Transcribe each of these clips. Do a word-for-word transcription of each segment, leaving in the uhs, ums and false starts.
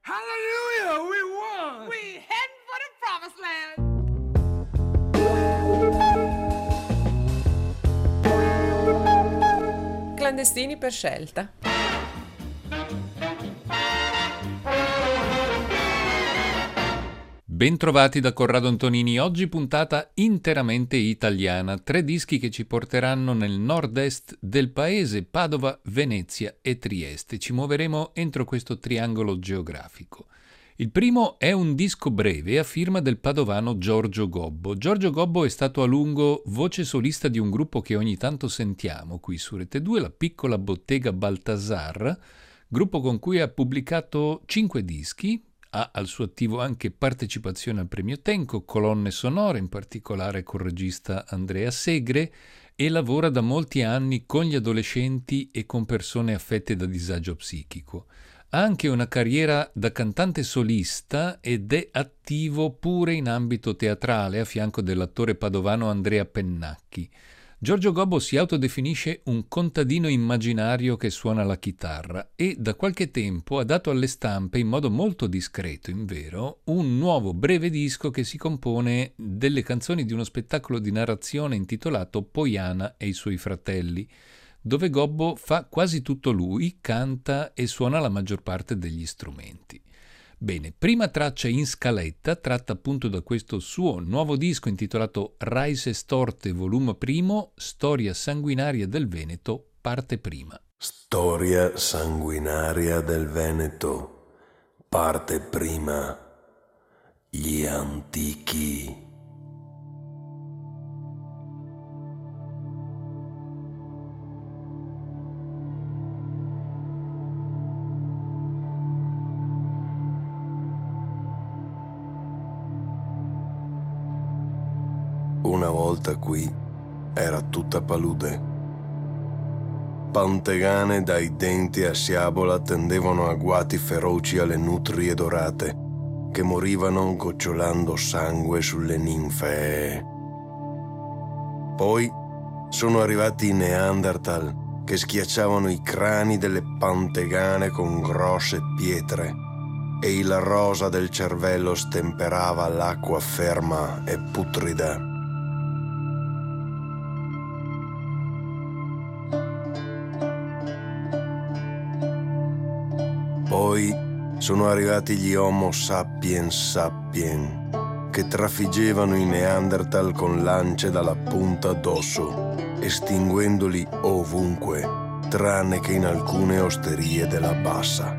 Hallelujah, we won! We heading for the promised land! Clandestini per scelta. Bentrovati da Corrado Antonini, oggi puntata interamente italiana, tre dischi che ci porteranno nel nord-est del paese, Padova, Venezia e Trieste. Ci muoveremo entro questo triangolo geografico. Il primo è un disco breve a firma del padovano Giorgio Gobbo. Giorgio Gobbo è stato a lungo voce solista di un gruppo che ogni tanto sentiamo qui su Rete due, la Piccola Bottega Baltasar, gruppo con cui ha pubblicato cinque dischi. Ha al suo attivo anche partecipazione al premio Tenco, colonne sonore, in particolare col regista Andrea Segre, e lavora da molti anni con gli adolescenti e con persone affette da disagio psichico. Ha anche una carriera da cantante solista ed è attivo pure in ambito teatrale a fianco dell'attore padovano Andrea Pennacchi. Giorgio Gobbo si autodefinisce un contadino immaginario che suona la chitarra e da qualche tempo ha dato alle stampe, in modo molto discreto invero, un nuovo breve disco che si compone delle canzoni di uno spettacolo di narrazione intitolato Poiana e i suoi fratelli, dove Gobbo fa quasi tutto lui, canta e suona la maggior parte degli strumenti. Bene, prima traccia in scaletta, tratta appunto da questo suo nuovo disco intitolato Raise Storte volume primo, Storia sanguinaria del Veneto, parte prima. Storia sanguinaria del Veneto, parte prima, gli antichi. Una volta qui era tutta palude. Pantegane dai denti a sciabola tendevano agguati feroci alle nutrie dorate, che morivano gocciolando sangue sulle ninfee. Poi sono arrivati i Neanderthal, che schiacciavano i crani delle pantegane con grosse pietre, e il rosa del cervello stemperava l'acqua ferma e putrida. Poi sono arrivati gli Homo sapiens sapien, che trafiggevano i Neanderthal con lance dalla punta d'osso, estinguendoli ovunque, tranne che in alcune osterie della bassa.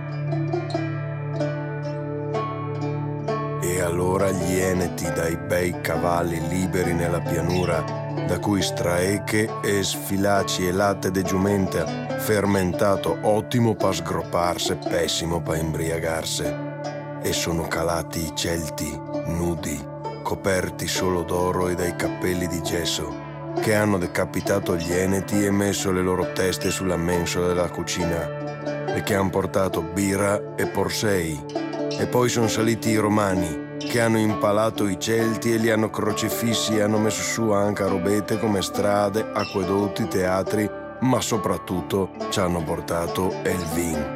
E allora gli eneti dai bei cavalli liberi nella pianura, da cui straeche e sfilaci e latte de giumenta, fermentato ottimo pa sgropparse, pessimo pa imbriagarse. E sono calati i Celti, nudi, coperti solo d'oro e dai cappelli di gesso, che hanno decapitato gli eneti e messo le loro teste sulla mensola della cucina, e che han portato birra e porsei. E poi sono saliti i Romani, che hanno impalato i Celti e li hanno crocifissi e hanno messo su anche robette come strade, acquedotti, teatri, ma soprattutto ci hanno portato il vin.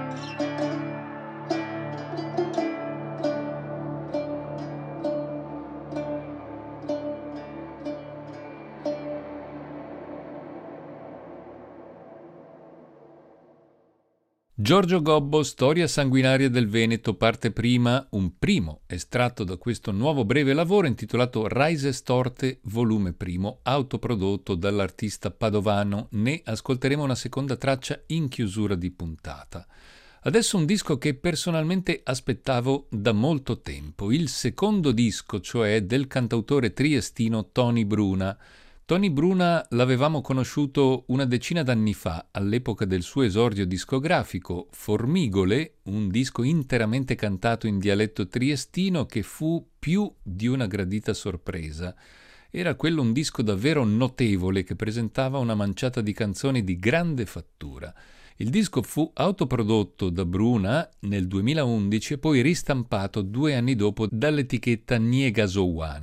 Giorgio Gobbo, Storia sanguinaria del Veneto, parte prima, un primo estratto da questo nuovo breve lavoro intitolato Raise Storte volume primo, autoprodotto dall'artista padovano. Ne ascolteremo una seconda traccia in chiusura di puntata. Adesso un disco che personalmente aspettavo da molto tempo, il secondo disco, cioè del cantautore triestino Tony Bruna. Tony Bruna l'avevamo conosciuto una decina d'anni fa, all'epoca del suo esordio discografico, Formigole, un disco interamente cantato in dialetto triestino che fu più di una gradita sorpresa. Era quello un disco davvero notevole che presentava una manciata di canzoni di grande fattura. Il disco fu autoprodotto da Bruna nel duemilaundici e poi ristampato due anni dopo dall'etichetta Niegasowana.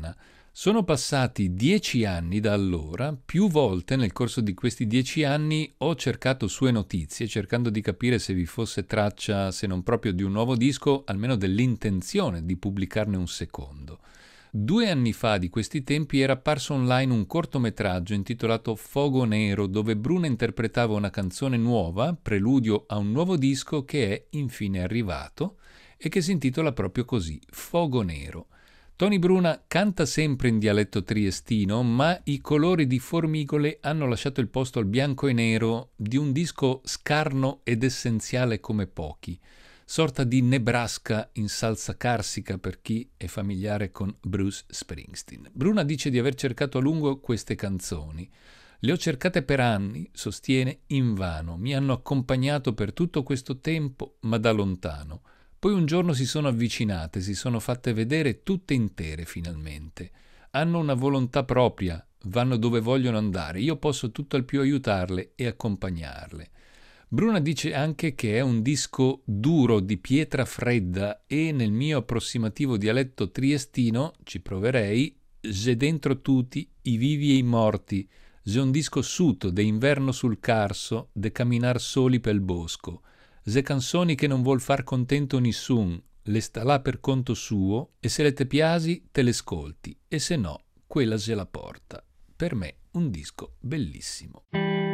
Sono passati dieci anni da allora, più volte nel corso di questi dieci anni ho cercato sue notizie, cercando di capire se vi fosse traccia, se non proprio di un nuovo disco, almeno dell'intenzione di pubblicarne un secondo. Due anni fa di questi tempi era apparso online un cortometraggio intitolato Fogo Nero, dove Bruna interpretava una canzone nuova, preludio a un nuovo disco che è infine arrivato e che si intitola proprio così, Fogo Nero. Tony Bruna canta sempre in dialetto triestino, ma i colori di Formigole hanno lasciato il posto al bianco e nero di un disco scarno ed essenziale come pochi, sorta di Nebraska in salsa carsica per chi è familiare con Bruce Springsteen. Bruna dice di aver cercato a lungo queste canzoni. Le ho cercate per anni, sostiene, invano. Mi hanno accompagnato per tutto questo tempo, ma da lontano. Poi un giorno si sono avvicinate, si sono fatte vedere tutte intere finalmente. Hanno una volontà propria, vanno dove vogliono andare. Io posso tutto al più aiutarle e accompagnarle. Bruna dice anche che è un disco duro di pietra fredda e nel mio approssimativo dialetto triestino, ci proverei, «C'è dentro tutti, i vivi e i morti, c'è un disco suto de inverno sul carso, de camminar soli pel bosco. Ze canzoni che non vuol far contento nissun, le sta là per conto suo e se le te piasi te le ascolti e se no, quella se la porta». Per me un disco bellissimo.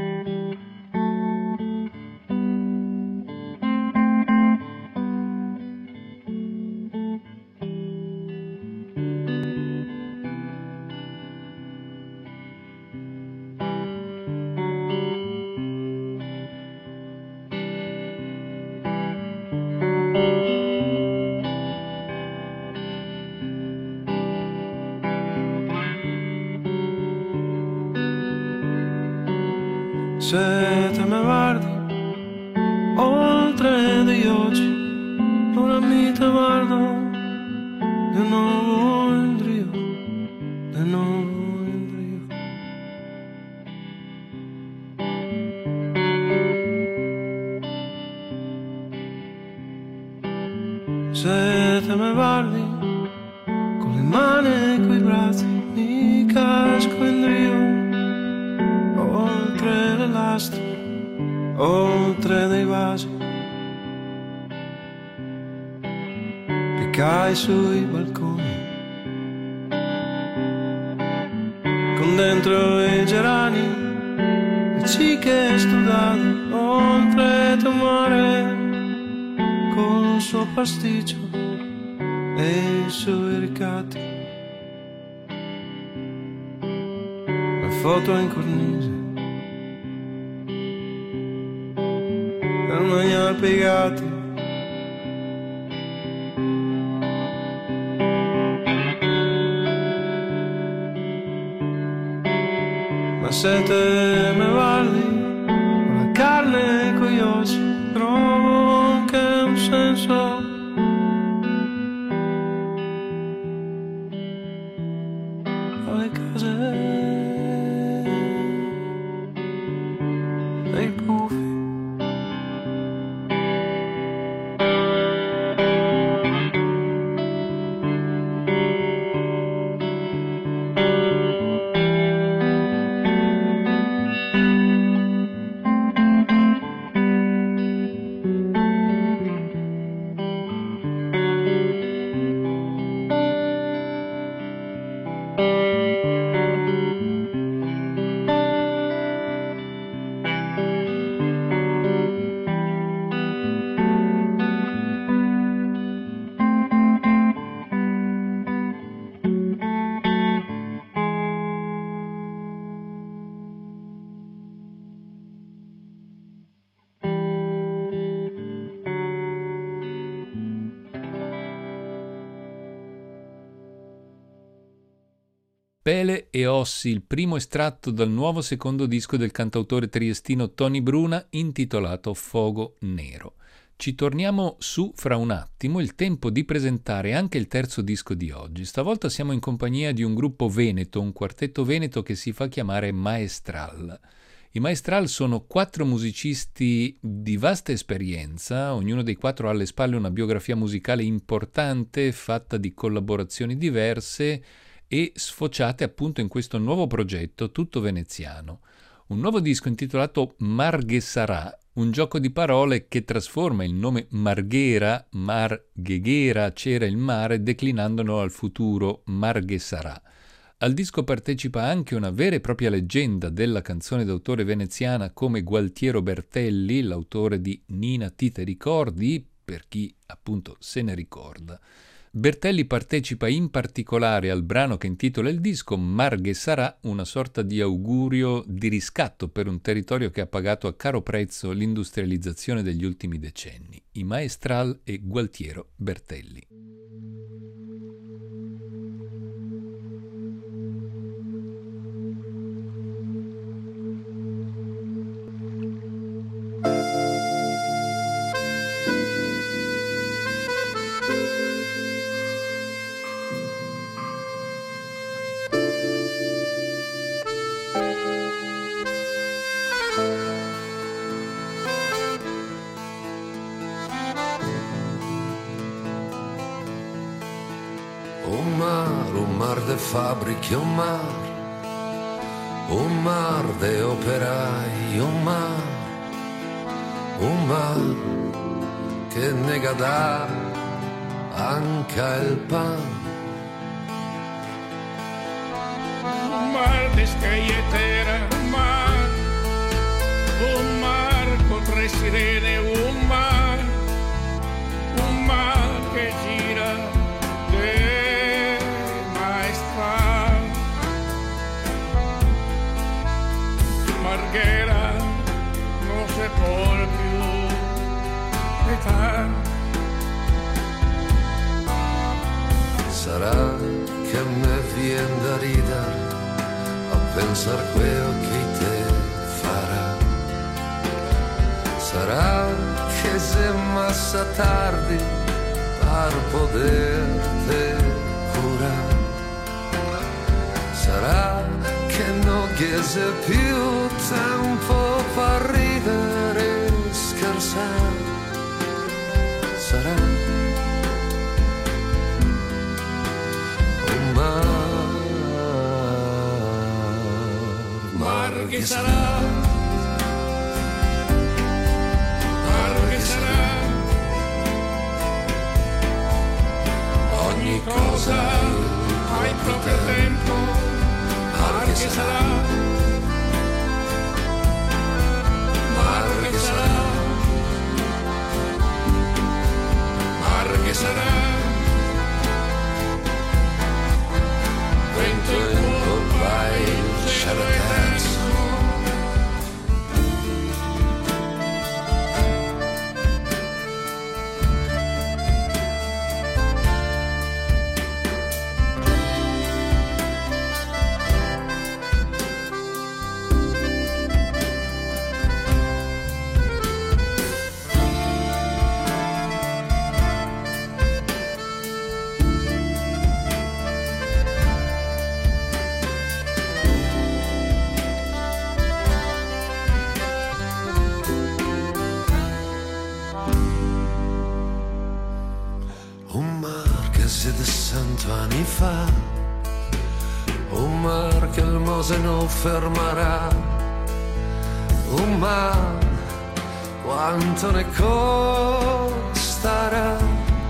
Se te me guardi oltre di oggi, ora mi te guardo di nuovo in Rio, di nuovo in Rio. Se te me guardi con le mani e coi bracci, mi casco in Rio. Oltre le lastre, oltre dei vasi che cai sui balconi, con dentro i gerani, le ciche studate, oltre il tuo mare, con il suo pasticcio e i suoi ricatti, le foto in cornise, per mangiare piegati, ma se te me guardi con la carne e con gli ossi, trovo anche un senso alle cose dei puffi. Pele e Ossi, il primo estratto dal nuovo secondo disco del cantautore triestino Tony Bruna intitolato Fogo Nero. Ci torniamo su fra un attimo, il tempo di presentare anche il terzo disco di oggi. Stavolta siamo in compagnia di un gruppo veneto, un quartetto veneto che si fa chiamare Maestral. I Maestral sono quattro musicisti di vasta esperienza, ognuno dei quattro ha alle spalle una biografia musicale importante, fatta di collaborazioni diverse, e sfociate appunto in questo nuovo progetto tutto veneziano. Un nuovo disco intitolato Marghesarà, un gioco di parole che trasforma il nome Marghera, Marghera, c'era il mare, declinandolo al futuro Marghesarà. Al disco partecipa anche una vera e propria leggenda della canzone d'autore veneziana come Gualtiero Bertelli, l'autore di Nina ti te ricordi, per chi appunto se ne ricorda. Bertelli partecipa in particolare al brano che intitola il disco Marghesarà, una sorta di augurio di riscatto per un territorio che ha pagato a caro prezzo l'industrializzazione degli ultimi decenni, i Maestral e Gualtiero Bertelli. Fabbriche, un mar, un mar de operai, un mar, un mar che nega dà anche il pan. Un mar de scaglietera, un mar, un mar con tre sirene, un mar, un mar che gira. Marghera non se può più età. Sarà che me vien da ridere a pensar quello che te farà. Sarà che se massa tardi per poterti curare. Sarà che non chiese più tempo per ridere e scherzare. Sarà un mar, mar che sarà, mar che sarà. Ogni cosa ha il proprio tempo. Mar che sarà, mar che sarà, mar che sarà. Vento in poppa il cielo eterno. Anni fa, un mar che il Mose non fermerà, un mar quanto ne costerà,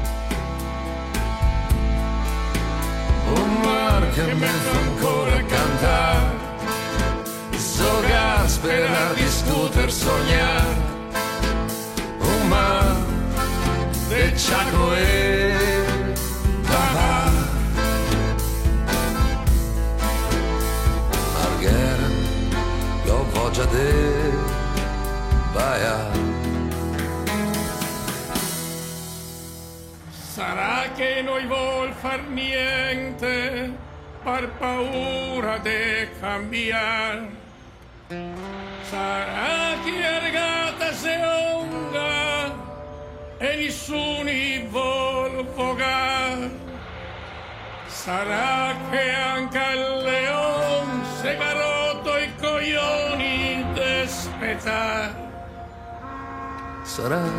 un mar che mi fa ancora cantare, giocar, sperare, discutere, sognare, un mar de Chaco e voglia de baia. Sarà che noi vuol far niente per paura de cambiare. Sarà che argata se onga e nessuno vuol vogar. Sarà che anche il leon se garotto i coglioni d'espetà. Sarà,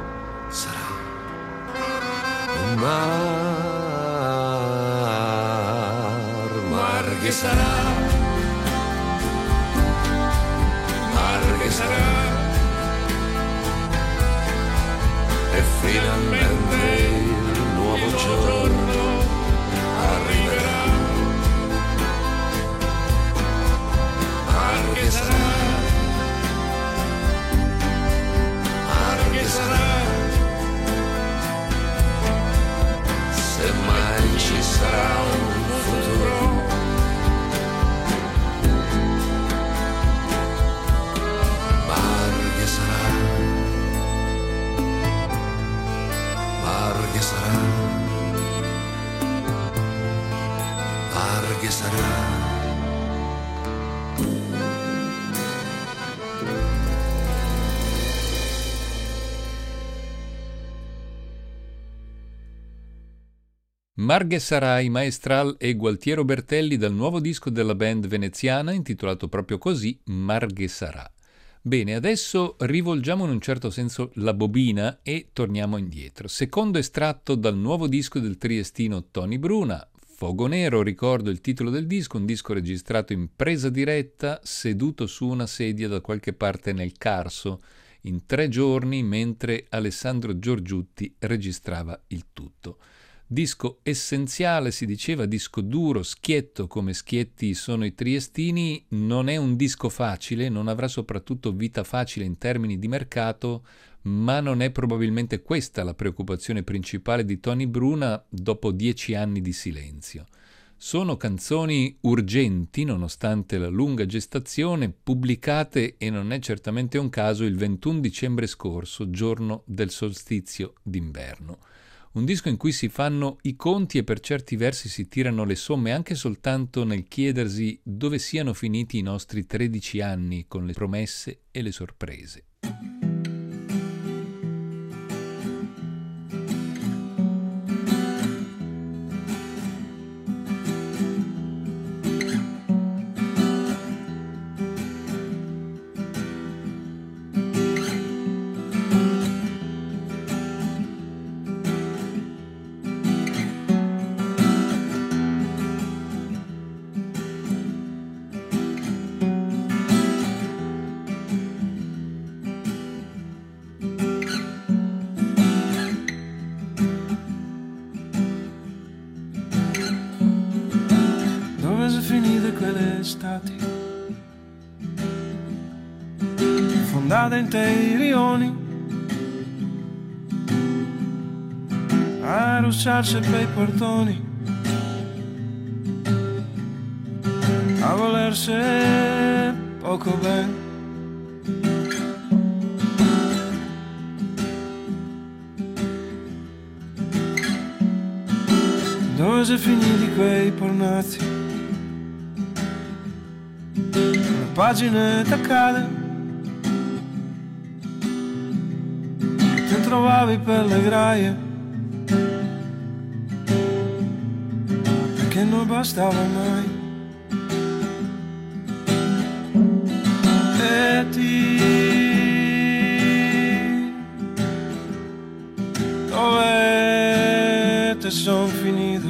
sarà un mar che sarà, mare che sarà, e finalmente il nuovo giorno arriverà, mare che sarà, mare che sarà, se mai ci sarà un futuro, mare che sarà, mare che sarà, mare che sarà. Marghe Sarai, Maestral e Gualtiero Bertelli dal nuovo disco della band veneziana intitolato proprio così, Marghe Sarà. Bene, adesso rivolgiamo in un certo senso la bobina e torniamo indietro. Secondo estratto dal nuovo disco del triestino Tony Bruna, Fogo Nero, ricordo il titolo del disco, un disco registrato in presa diretta, seduto su una sedia da qualche parte nel Carso, in tre giorni mentre Alessandro Giorgiutti registrava il tutto. Disco essenziale, si diceva, disco duro, schietto come schietti sono i triestini, non è un disco facile, non avrà soprattutto vita facile in termini di mercato, ma non è probabilmente questa la preoccupazione principale di Tony Bruna dopo dieci anni di silenzio. Sono canzoni urgenti, nonostante la lunga gestazione, pubblicate, e non è certamente un caso, il ventuno dicembre scorso, giorno del solstizio d'inverno. Un disco in cui si fanno i conti e per certi versi si tirano le somme anche soltanto nel chiedersi dove siano finiti i nostri tredici anni con le promesse e le sorprese. Fondata in te rioni a russarsi per i portoni, a volersi poco bene, dove si finiti quei pornazzi, le pagine taccate ti trovavi per le graie, che non bastava mai, e ti dove te son finita,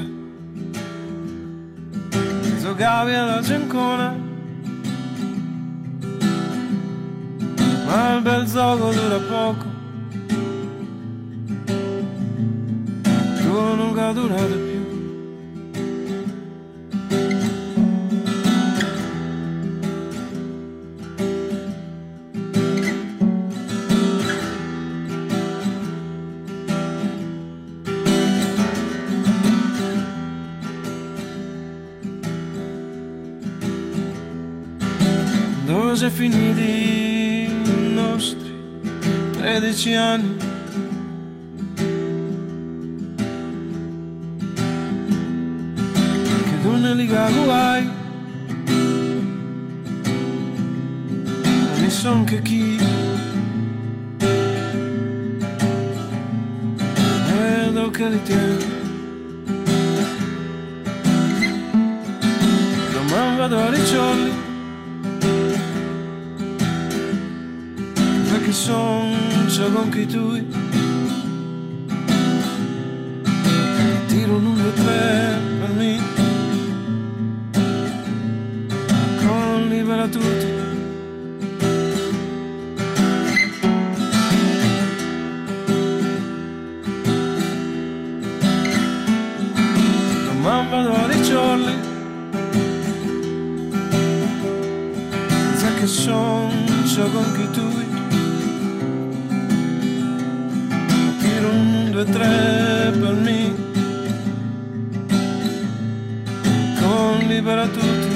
giocavi alla giancona, ma il bel gioco dura poco, tu non durate più. Dove si è finiti i nostri tredici anni? Che tu ne li guai, non mi son che chi, vedo che li tieni, domani vado a ricciolli, che son con chi tu tiro un due tre per me, ma vado a ricciolli, sa che son con chi tu tiro un, due, tre per me, con libera tutti.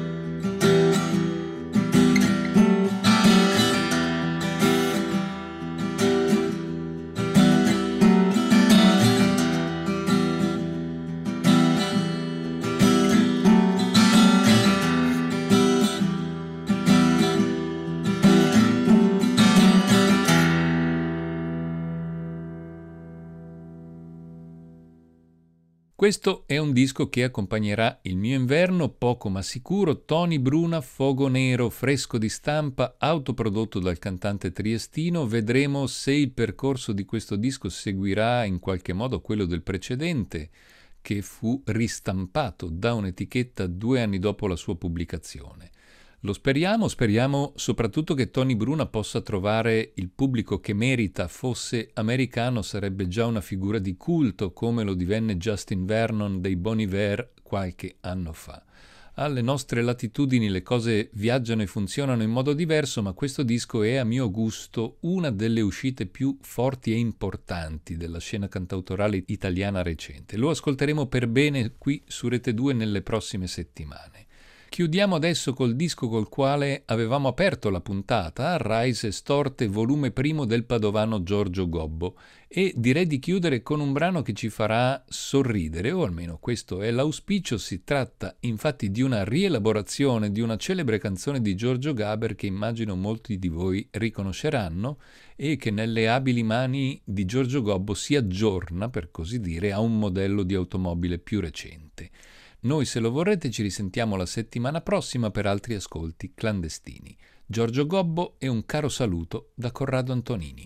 Questo è un disco che accompagnerà il mio inverno, poco ma sicuro. Tony Bruna, Fogo Nero, fresco di stampa, autoprodotto dal cantante triestino. Vedremo se il percorso di questo disco seguirà in qualche modo quello del precedente, che fu ristampato da un'etichetta due anni dopo la sua pubblicazione. Lo speriamo, speriamo soprattutto che Tony Bruna possa trovare il pubblico che merita. Fosse americano sarebbe già una figura di culto, come lo divenne Justin Vernon dei Bon Iver qualche anno fa. Alle nostre latitudini le cose viaggiano e funzionano in modo diverso, ma questo disco è a mio gusto una delle uscite più forti e importanti della scena cantautorale italiana recente. Lo ascolteremo per bene qui su Rete due nelle prossime settimane. Chiudiamo adesso col disco col quale avevamo aperto la puntata, Rise Storte, volume primo del padovano Giorgio Gobbo, e direi di chiudere con un brano che ci farà sorridere, o almeno questo è l'auspicio. Si tratta infatti di una rielaborazione di una celebre canzone di Giorgio Gaber che immagino molti di voi riconosceranno e che nelle abili mani di Giorgio Gobbo si aggiorna, per così dire, a un modello di automobile più recente. Noi, se lo vorrete, ci risentiamo la settimana prossima per altri ascolti clandestini. Giorgio Gobbo e un caro saluto da Corrado Antonini.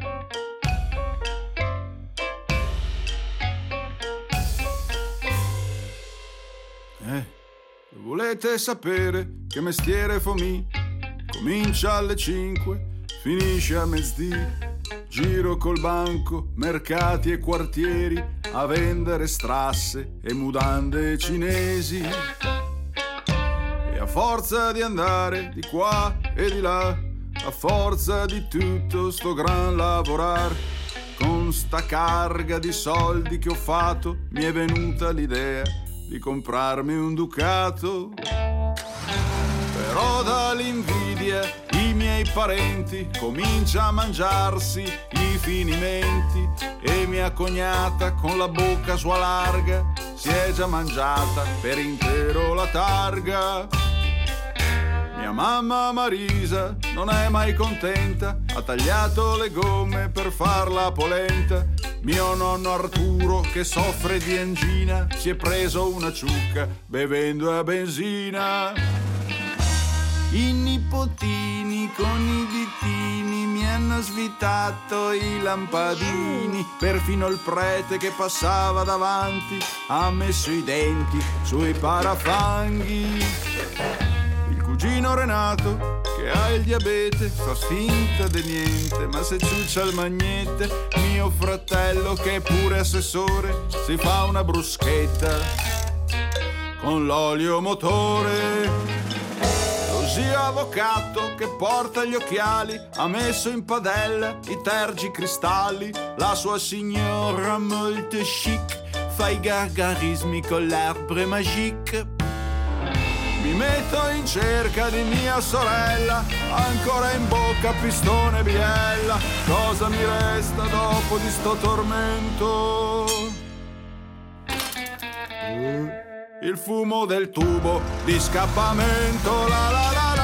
Eh, volete sapere che mestiere fa mi? Comincia alle cinque, finisce a mezz'dì. Giro col banco, mercati e quartieri, a vendere strasse e mudande cinesi. E a forza di andare di qua e di là, a forza di tutto sto gran lavorar, con sta carga di soldi che ho fatto, mi è venuta l'idea di comprarmi un Ducato. Però dall'invidia i miei parenti comincia a mangiarsi i finimenti, e mia cognata con la bocca sua larga si è già mangiata per intero la targa. Mia mamma Marisa non è mai contenta, ha tagliato le gomme per farla polenta. Mio nonno Arturo, che soffre di angina, si è preso una ciucca bevendo a benzina. I nipotini con i ditini mi hanno svitato i lampadini, perfino il prete che passava davanti ha messo i denti sui parafanghi. Il cugino Renato, che ha il diabete, fa finta di niente, ma se ciuccia il magnete, mio fratello, che è pure assessore, si fa una bruschetta con l'olio motore. Zio avvocato che porta gli occhiali ha messo in padella i tergicristalli. La sua signora molto chic fa i gargarismi con l'arbre magique. Mi metto in cerca di mia sorella, ancora in bocca pistone biella. Cosa mi resta dopo di sto tormento? Il fumo del tubo di scappamento, la la la.